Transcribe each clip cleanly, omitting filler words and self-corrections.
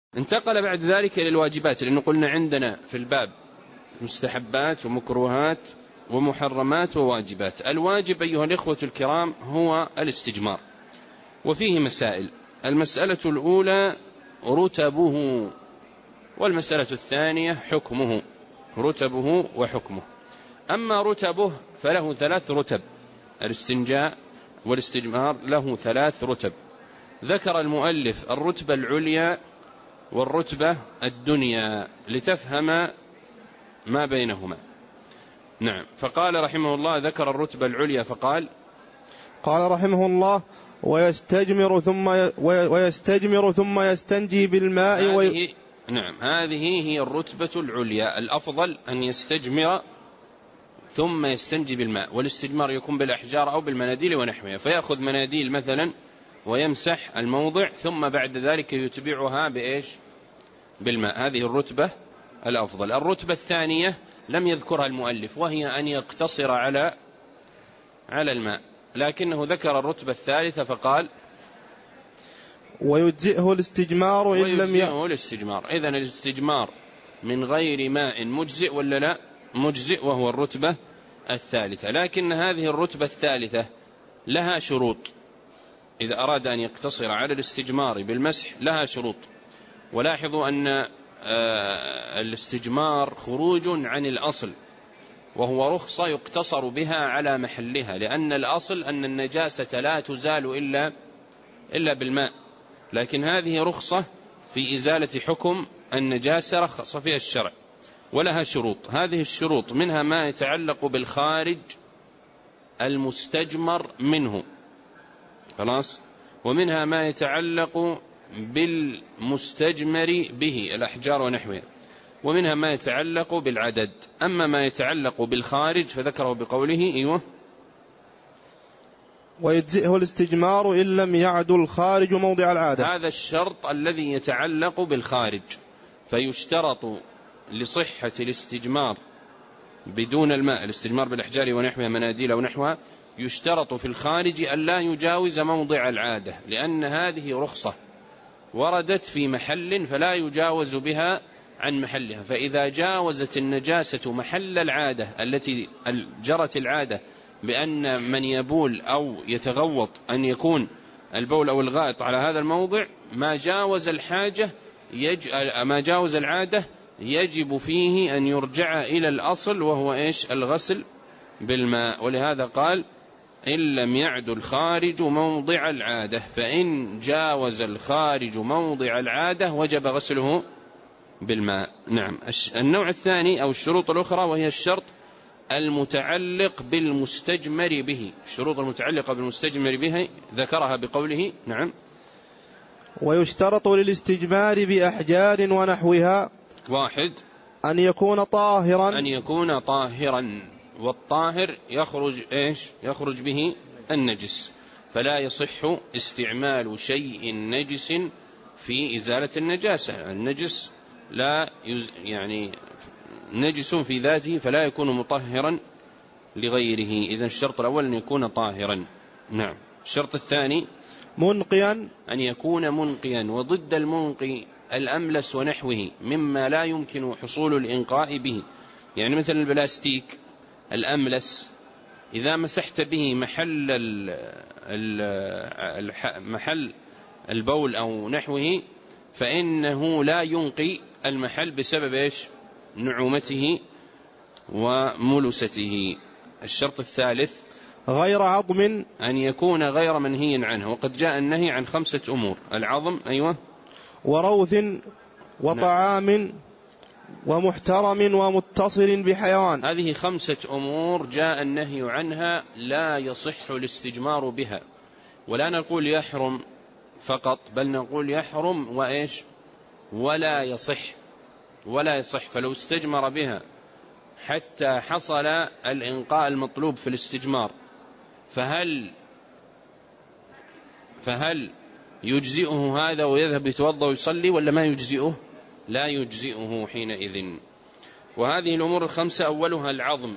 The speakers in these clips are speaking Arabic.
انتقل بعد ذلك إلى الواجبات، لأنه قلنا عندنا في الباب مستحبات ومكروهات ومحرمات وواجبات. الواجب أيها الإخوة الكرام هو الاستجمار، وفيه مسائل. المسألة الأولى رتبه، والمسألة الثانية حكمه، رتبه وحكمه. أما رتبه فله 3 رتب، الاستنجاء والاستجمار له 3 رتب. ذكر المؤلف الرتبة العليا والرتبة الدنيا لتفهم ما بينهما. نعم. فقال رحمه الله ذكر الرتبة العليا فقال: قال رحمه الله: ويستجمر ثم يستنجي بالماء نعم، هذه هي الرتبة العليا. الأفضل أن يستجمر ثم يستنجي بالماء، والاستجمار يكون بالأحجار أو بالمناديل ونحوها، فيأخذ مناديل مثلا ويمسح الموضع، ثم بعد ذلك يتبعها بإيش؟ بالماء. هذه الرتبة الأفضل. الرتبة الثانية لم يذكرها المؤلف، وهي أن يقتصر على الماء، لكنه ذكر الرتبة الثالثة فقال: ويجزئه الاستجمار إن لم ويجزئه الاستجمار. إذن الاستجمار من غير ماء مجزئ ولا لا؟ مجزئ، وهو الرتبة الثالثة. لكن هذه الرتبة الثالثة لها شروط، إذا أراد أن يقتصر على الاستجمار بالمسح لها شروط. ولاحظوا أن الاستجمار خروج عن الأصل، وهو رخصة يقتصر بها على محلها، لأن الأصل أن النجاسة لا تزال إلا بالماء، لكن هذه رخصة في إزالة حكم النجاسة رخص فيها الشرع، ولها شروط. هذه الشروط منها ما يتعلق بالخارج المستجمر منه، خلاص، ومنها ما يتعلق بالمستجمر به، الأحجار ونحوها، ومنها ما يتعلق بالعدد. أما ما يتعلق بالخارج فذكره بقوله: أيوه، ويجزئه الاستجمار إن لم يعد الخارج موضع العادة. هذا الشرط الذي يتعلق بالخارج، فيشترط لصحة الاستجمار بدون الماء، الاستجمار بالأحجار ونحوها، مناديل ونحوها، يشترط في الخارج أن لا يجاوز موضع العادة، لأن هذه رخصة وردت في محل فلا يجاوز بها عن محلها. فإذا جاوزت النجاسة محل العادة التي جرت العادة بأن من يبول أو يتغوط أن يكون البول أو الغائط على هذا الموضع، ما جاوز العادة يجب فيه أن يرجع إلى الأصل، وهو إيش؟ الغسل بالماء. ولهذا قال: إن لم يعد الخارج موضع العادة، فإن جاوز الخارج موضع العادة وجب غسله بالماء. نعم. النوع الثاني أو الشروط الأخرى وهي الشرط المتعلق بالمستجمر به. الشروط المتعلقة بالمستجمر به ذكرها بقوله: نعم، ويشترط للاستجمار بأحجار ونحوها: 1 أن يكون طاهرا، والطاهر يخرج إيش؟ يخرج به النجس، فلا يصح استعمال شيء نجس في إزالة النجاسة. النجس لا يعني نجس في ذاته، فلا يكون مطهرا لغيره. إذن الشرط الأول أن يكون طاهرا. نعم. الشرط الثاني منقيا، أن يكون منقيا، وضد المنقي الأملس ونحوه مما لا يمكن حصول الإنقاء به. يعني مثل البلاستيك الأملس، إذا مسحت به محل البول أو نحوه فإنه لا ينقي المحل بسبب إيش؟ نعومته وملسته. الشرط الثالث غير عظم، أن يكون غير منهي عنه، وقد جاء النهي عن 5 أمور: العظم، أيوة، وروث، وطعام، ومحترم، ومتصل بحيوان. هذه 5 أمور جاء النهي عنها، لا يصح الاستجمار بها. ولا نقول يحرم فقط، بل نقول يحرم وإيش؟ ولا يصح. فلو استجمر بها حتى حصل الإنقاء المطلوب في الاستجمار، فهل يجزئه هذا ويذهب يتوضأ ويصلي، ولا ما يجزئه؟ لا يجزئه حينئذ. وهذه الأمور 5 أولها العظم.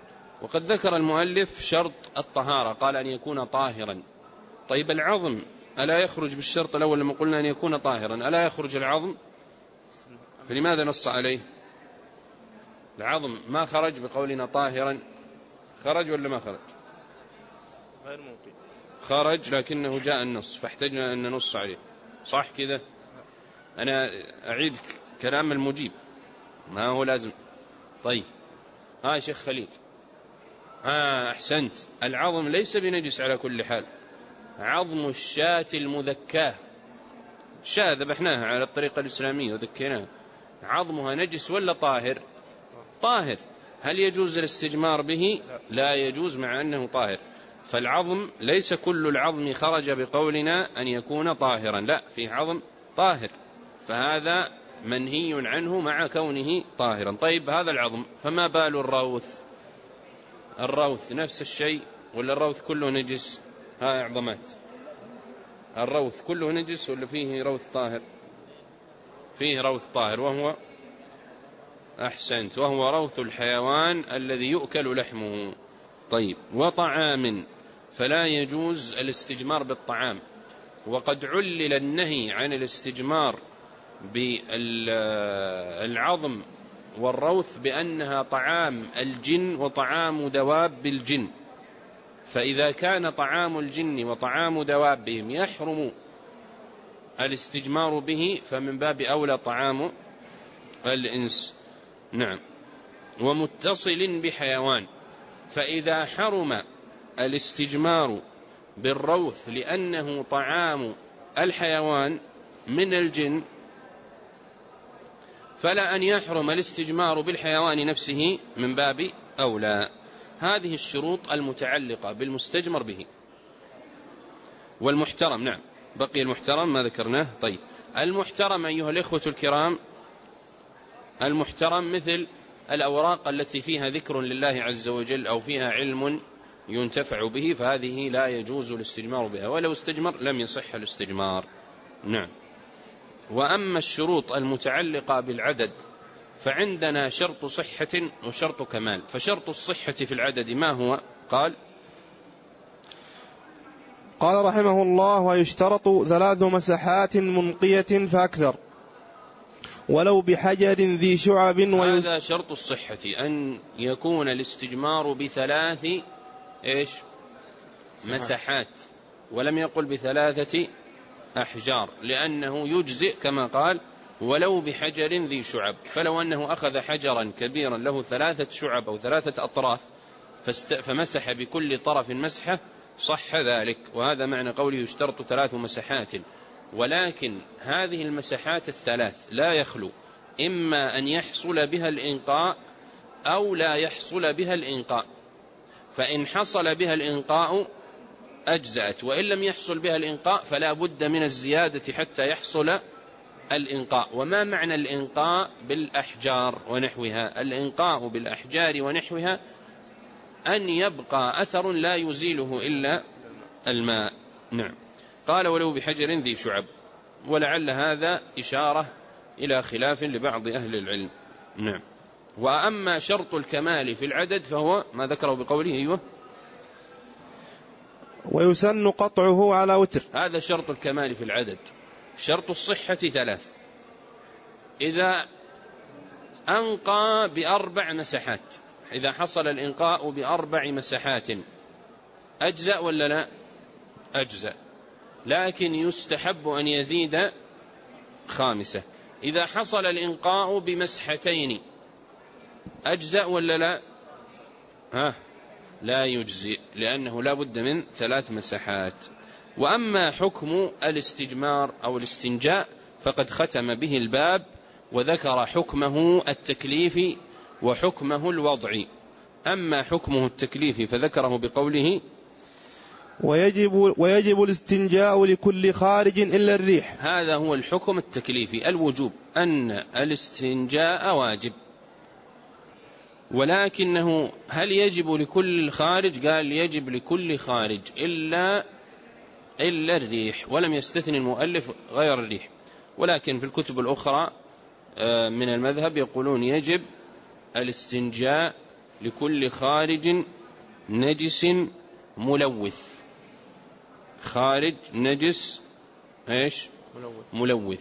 وقد ذكر المؤلف شرط الطهارة، قال أن يكون طاهرا. طيب العظم ألا يخرج بالشرط الأول لما قلنا أن يكون طاهرا ألا يخرج العظم؟ فلماذا نص عليه؟ العظم ما خرج بقولنا طاهرا، خرج ولا ما خرج؟ غير ممكن خرج، لكنه جاء النص فاحتجنا أن ننص عليه، صح كذا؟ أنا أعيد كلام المجيب، ما هو لازم. طيب ها شيخ خليل، أحسنت، العظم ليس بنجس على كل حال. عظم الشاة المذكاة، شاة ذبحناها على الطريقة الإسلامية وذكيناها، عظمها نجس ولا طاهر؟ طاهر. هل يجوز الاستجمار به؟ لا يجوز مع أنه طاهر. فالعظم ليس كل العظم خرج بقولنا أن يكون طاهرا، لا، في عظم طاهر، فهذا منهي عنه مع كونه طاهرا. طيب هذا العظم، فما بال الروث؟ الروث نفس الشيء ولا الروث كله نجس؟ ها إعظمات، الروث كله نجس ولا فيه روث طاهر؟ فيه روث طاهر، وهو أحسنت، وهو روث الحيوان الذي يؤكل لحمه. طيب وطعام، فلا يجوز الاستجمار بالطعام، وقد علل النهي عن الاستجمار بالعظم والروث بأنها طعام الجن وطعام دواب الجن، فإذا كان طعام الجن وطعام دوابهم يحرم الاستجمار به فمن باب أولى طعام الإنس. نعم. ومتصل بحيوان، فإذا حرم الاستجمار بالروث لأنه طعام الحيوان من الجن، فلا أن يحرم الاستجمار بالحيوان نفسه من باب أولى. هذه الشروط المتعلقة بالمستجمر به. والمحترم، نعم، بقي المحترم ما ذكرناه. طيب المحترم أيها الإخوة الكرام، المحترم مثل الأوراق التي فيها ذكر لله عز وجل أو فيها علم ينتفع به، فهذه لا يجوز الاستجمار بها، ولو استجمر لم يصح الاستجمار. نعم. وأما الشروط المتعلقة بالعدد فعندنا شرط صحة وشرط كمال. فشرط الصحة في العدد ما هو؟ قال رحمه الله: ويشترط 3 مسحات منقية فأكثر ولو بحجر ذي شعب. هذا شرط الصحة، أن يكون الاستجمار ب3 مسحات، ولم يقل ب3 أحجار، لأنه يجزئ كما قال ولو بحجر ذي شعب. فلو أنه أخذ حجرا كبيرا له 3 شعب أو 3 أطراف فمسح بكل طرف مسحة صح ذلك، وهذا معنى قوله يشترط 3 مسحات. ولكن هذه المسحات ال3 لا يخلو إما أن يحصل بها الإنقاء أو لا يحصل بها الإنقاء، فإن حصل بها الإنقاء أجزأت، وإن لم يحصل بها الإنقاء فلا بد من الزيادة حتى يحصل الإنقاء. وما معنى الإنقاء بالأحجار ونحوها؟ الإنقاء بالأحجار ونحوها أن يبقى أثر لا يزيله إلا الماء. نعم. قال ولو بحجر ذي شعب، ولعل هذا إشارة إلى خلاف لبعض أهل العلم. نعم. وأما شرط الكمال في العدد فهو ما ذكره بقوله أيوه ويسن قطعه على وتر. هذا شرط الكمال في العدد. شرط الصحة 3: إذا أنقى ب4 مسحات، إذا حصل الإنقاء ب4 مسحات أجزأ ولا لا؟ أجزأ، لكن يستحب أن يزيد 5. إذا حصل الإنقاء ب2 أجزأ ولا لا؟ لا يجزئ، لأنه لا بد من 3 مسحات. وأما حكم الاستجمار أو الاستنجاء فقد ختم به الباب وذكر حكمه التكليفي وحكمه الوضعي. أما حكمه التكليفي فذكره بقوله ويجب الاستنجاء لكل خارج إلا الريح. هذا هو الحكم التكليفي، الوجوب، أن الاستنجاء واجب. ولكنه هل يجب لكل خارج؟ قال يجب لكل خارج إلا الريح، ولم يستثني المؤلف غير الريح. ولكن في الكتب الأخرى من المذهب يقولون يجب الاستنجاء لكل خارج نجس ملوث، خارج نجس إيش؟ ملوث.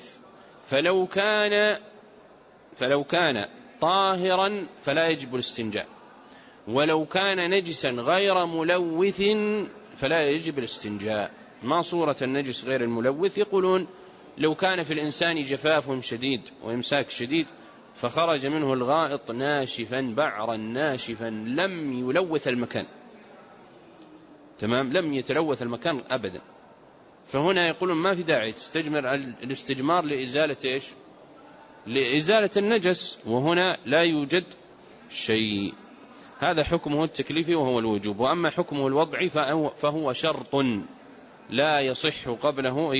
فلو كان طاهرا فلا يجب الاستنجاء، ولو كان نجسا غير ملوث فلا يجب الاستنجاء. ما صورة النجس غير الملوث؟ يقولون لو كان في الإنسان جفاف شديد وإمساك شديد فخرج منه الغائط ناشفا بعرا ناشفا لم يلوث المكان، تمام، لم يتلوث المكان أبدا، فهنا يقولون ما في داعي تستجمر الاستجمار لإزالة إيش؟ لإزالة النجس، وهنا لا يوجد شيء. هذا حكمه التكليفي وهو الوجوب. وأما حكمه الوضعي فهو شرط لا يصح قبله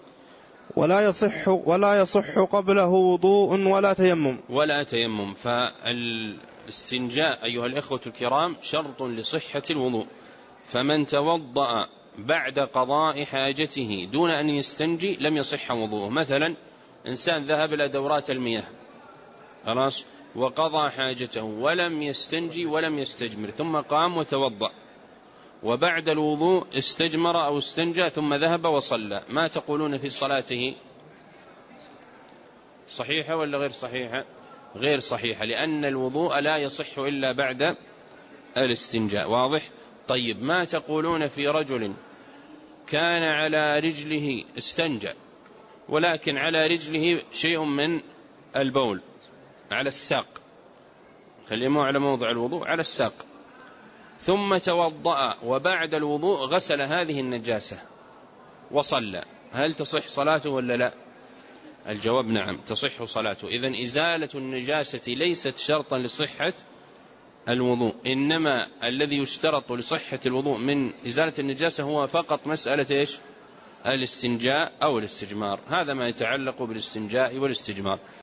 ولا يصح قبله وضوء ولا تيمم. فالاستنجاء أيها الإخوة الكرام شرط لصحة الوضوء، فمن توضأ بعد قضاء حاجته دون أن يستنجي لم يصح وضوءه. مثلا إنسان ذهب إلى دورات المياه خلاص وقضى حاجته ولم يستنجي ولم يستجمر، ثم قام وتوضأ، وبعد الوضوء استجمر أو استنجى ثم ذهب وصلى، ما تقولون في صلاته؟ صحيحة ولا غير صحيحة؟ غير صحيحة، لأن الوضوء لا يصح إلا بعد الاستنجاء. واضح؟ طيب ما تقولون في رجل كان على رجله استنجى ولكن على رجله شيء من البول على الساق، خلينا على موضع الوضوء على الساق، ثم توضأ وبعد الوضوء غسل هذه النجاسة وصلى، هل تصح صلاته ولا لا؟ الجواب نعم تصح صلاته. إذن إزالة النجاسة ليست شرطا لصحة الوضوء، إنما الذي يشترط لصحة الوضوء من إزالة النجاسة هو فقط مسألة إيش؟ الاستنجاء أو الاستجمار. هذا ما يتعلق بالاستنجاء والاستجمار.